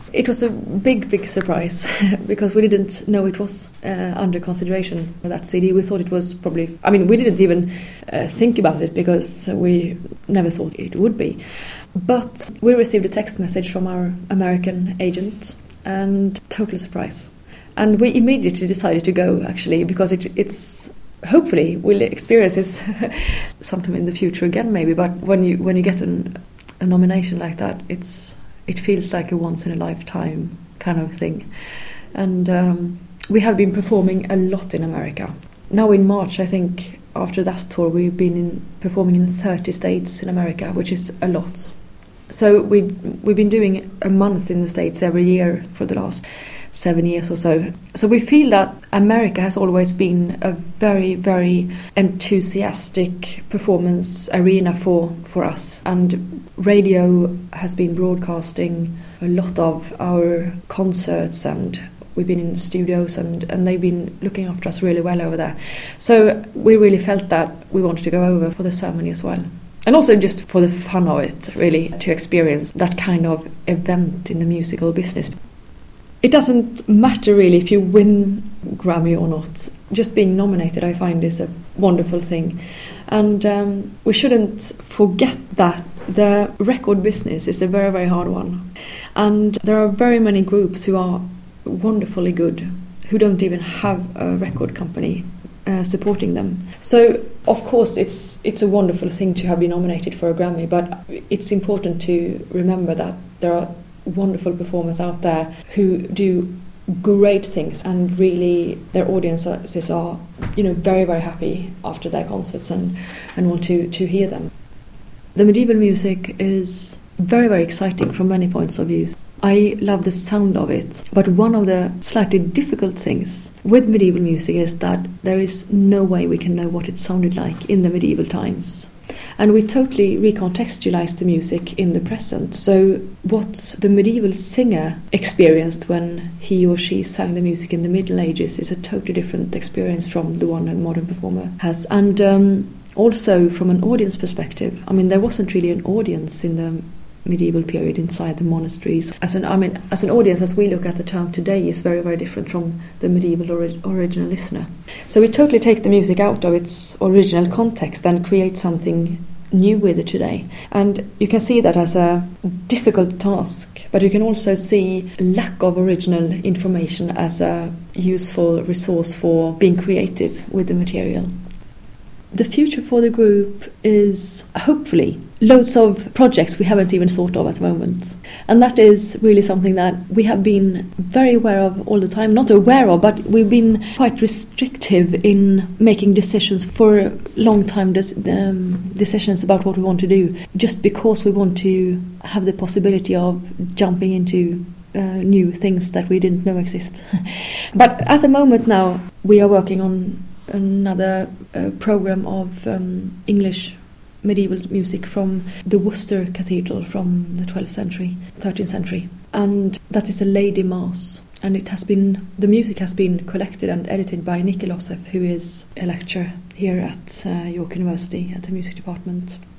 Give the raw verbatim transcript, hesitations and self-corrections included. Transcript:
It was a big, big surprise because we didn't know it was uh, under consideration for that C D. We thought it was probably, I mean, we didn't even uh, think about it because we never thought it would be. But we received a text message from our American agent and total surprise. And we immediately decided to go, actually, because it, it's hopefully we'll experience this sometime in the future again, maybe. But when you when you get an, a nomination like that, it's it feels like a once in a lifetime kind of thing. And um, we have been performing a lot in America. Now in March, I think after that tour, we've been in, performing in thirty states in America, which is a lot. So we we've been doing a month in the States every year for the last seven years or so. So we feel that America has always been a very, very enthusiastic performance arena for, for us. And radio has been broadcasting a lot of our concerts, and we've been in studios, and, and they've been looking after us really well over there. So we really felt that we wanted to go over for the ceremony as well. And also just for the fun of it, really, to experience that kind of event in the musical business. It doesn't matter really if you win Grammy or not. Just being nominated, I find, is a wonderful thing. And um, we shouldn't forget that the record business is a very, very hard one. And there are very many groups who are wonderfully good, who don't even have a record company uh, supporting them. So, of course, it's it's a wonderful thing to have been nominated for a Grammy, but it's important to remember that there are wonderful performers out there who do great things, and really their audiences are, you know, very, very happy after their concerts and, and want to, to hear them. The medieval music is very, very exciting from many points of view. I love the sound of it, but one of the slightly difficult things with medieval music is that there is no way we can know what it sounded like in the medieval times. And we totally recontextualize the music in the present. So what the medieval singer experienced when he or she sang the music in the Middle Ages is a totally different experience from the one a modern performer has. And um, also from an audience perspective, I mean, there wasn't really an audience in the medieval period inside the monasteries. As an, I mean, as an audience, as we look at the term today, is very, very different from the medieval ori- original listener. So we totally take the music out of its original context and create something new with it today. And you can see that as a difficult task, but you can also see lack of original information as a useful resource for being creative with the material. The future for the group is hopefully loads of projects we haven't even thought of at the moment. And that is really something that we have been very aware of all the time. Not aware of, but we've been quite restrictive in making decisions for a long time, des- um, decisions about what we want to do, just because we want to have the possibility of jumping into uh, new things that we didn't know exist. But at the moment now, we are working on another uh, program of um, English medieval music from the Worcester Cathedral from the twelfth century, thirteenth century. And that is a lady mass. And it has been, the music has been collected and edited by Nicky Losef, who is a lecturer here at uh, York University at the music department.